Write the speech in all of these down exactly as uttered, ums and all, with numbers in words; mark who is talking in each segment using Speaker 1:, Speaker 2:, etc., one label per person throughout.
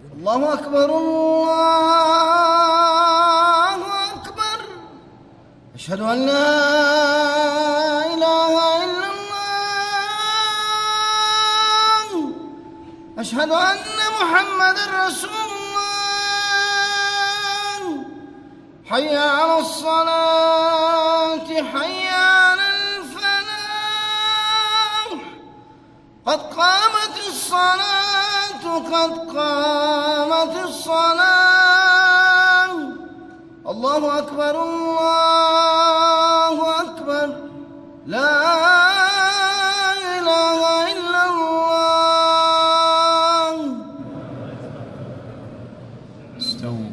Speaker 1: الله أكبر الله أكبر. أشهد أن لا إله إلا الله. أشهد أن محمدًا رسول الله. حي على الصلاة حي على الفلاح. قد قامت الصلاة قد قامت الصلاة. الله أكبر الله أكبر. لا إله إلا الله.
Speaker 2: استووا،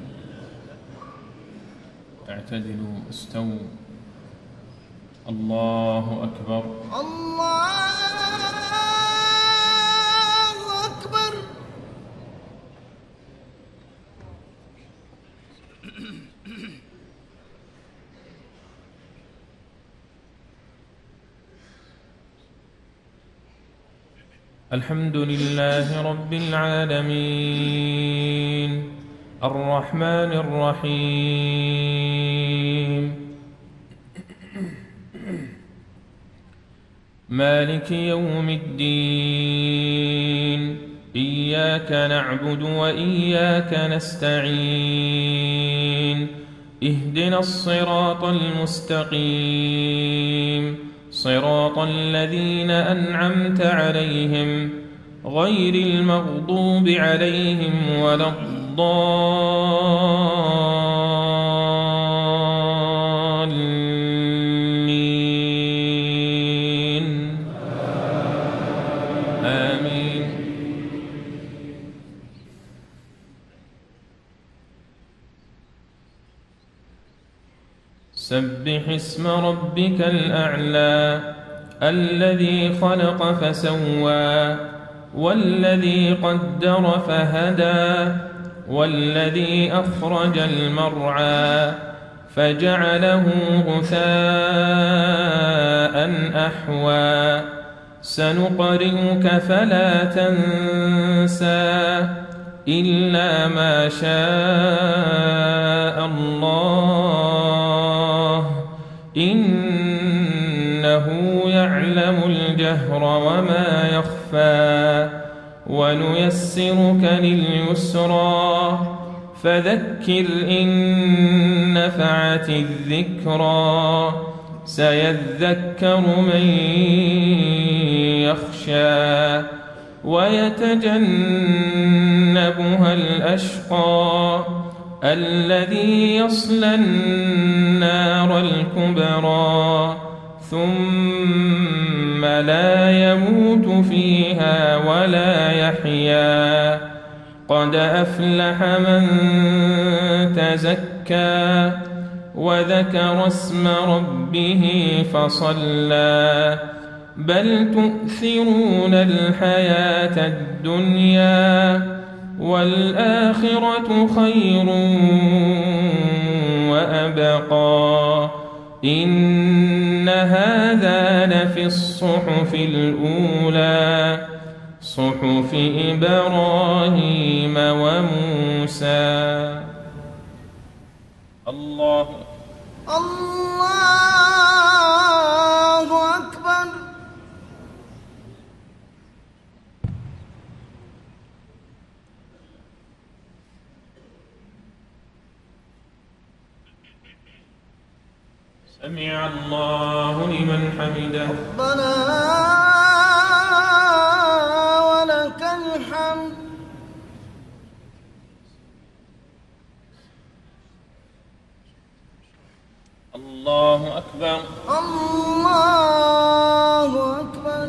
Speaker 2: اعتدلوا، استووا. الله أكبر.
Speaker 1: الله
Speaker 2: الحمد لله رب العالمين الرحمن الرحيم مالك يوم الدين. إياك نعبد وإياك نستعين. اهدنا الصراط المستقيم صراط الذين أنعمت عليهم غير المغضوب عليهم ولا الضالين. آمين. سبح اسم ربك الأعلى الذي خلق فسوى والذي قدر فهدى والذي أخرج المرعى فجعله غثاء أحوى. سنقرئك فلا تنسى إلا ما شاء الله إنه يعلم الجهر وما يخفى. ونيسرك لليسرى فذكر إن نفعت الذكرى. سيذكر من يخشى ويتجنبها الأشقى الذي يصلى النار الكبرى ثم لا يموت فيها ولا يحيا. قد أفلح من تزكى وذكر اسم ربه فصلى. بل تؤثرون الحياة الدنيا والآخرة خير وأبقى. إن هذا لفي الصحف الأولى صحف إبراهيم وموسى. الله
Speaker 1: الله أكبر.
Speaker 2: سمع الله لمن حمده.
Speaker 1: ربنا ولك الحمد.
Speaker 2: الله أكبر.
Speaker 1: الله أكبر.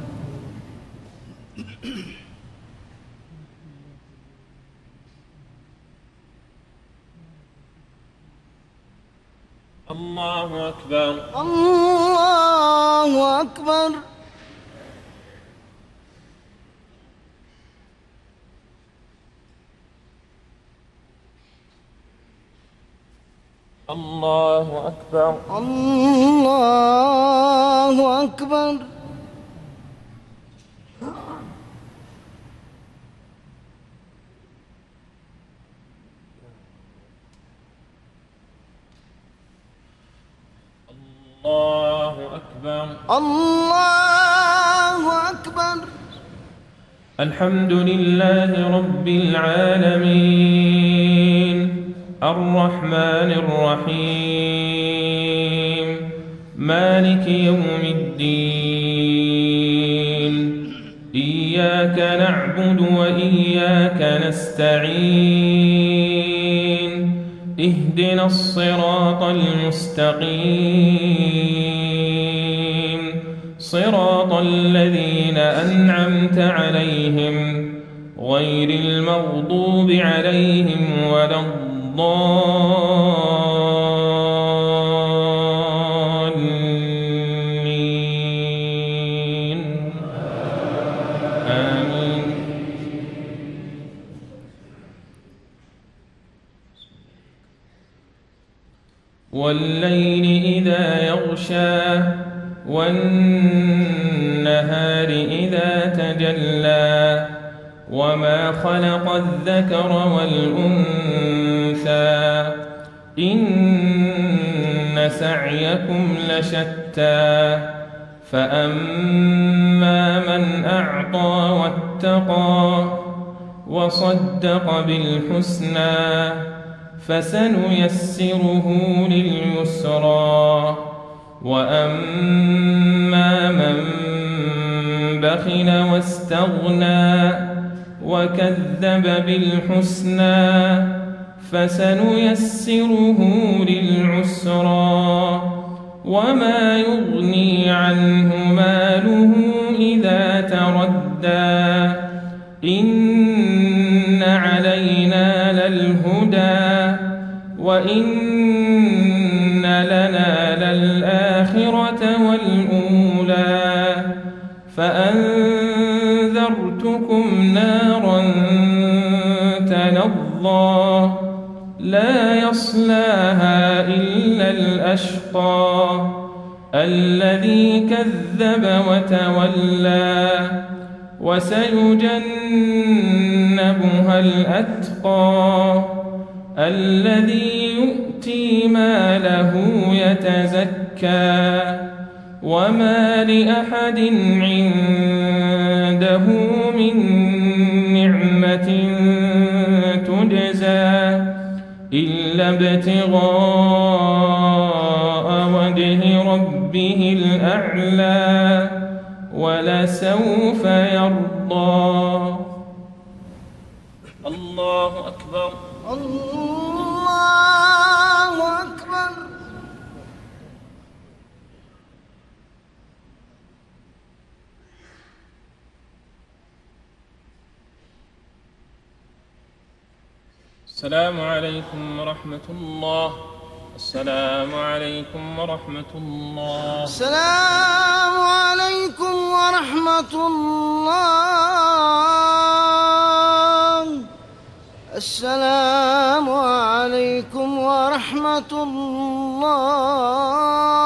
Speaker 2: الله أكبر.
Speaker 1: الله أكبر.
Speaker 2: الله أكبر.
Speaker 1: الله أكبر.
Speaker 2: الله أكبر.
Speaker 1: الله أكبر.
Speaker 2: الحمد لله رب العالمين الرحمن الرحيم مالك يوم الدين إياك نعبد وإياك نستعين اهدنا الصراط المستقيم صراط الذين أنعمت عليهم غير المغضوب عليهم ولا الضالين آمين. والليل إذا يغشى والنهار إذا تجلى وما خلق الذكر والأنثى إن سعيكم لشتى فأما من أعطى واتقى وصدق بالحسنى فسنيسره لليسرى وأما من بخل واستغنى وكذب بالحسنى فسنيسره للعسرى وما يغني عنه ماله إذا تردى إن علينا للهدى وإن لنا للآخرة والأولى فأنذرتكم نارا تلظى لا يصلاها إلا الأشقى الذي كذب وتولى وسيجنبها الأتقى الذي يؤتي ماله يتزكى وما لأحد عنده من نعمة تجزى إلا ابتغاء وجه ربه الأعلى ولسوف يرضى. الله أكبر.
Speaker 1: الله أكبر.
Speaker 2: السلام عليكم ورحمة الله. السلام عليكم ورحمة الله.
Speaker 1: السلام عليكم ورحمة الله. السلام عليكم ورحمة الله.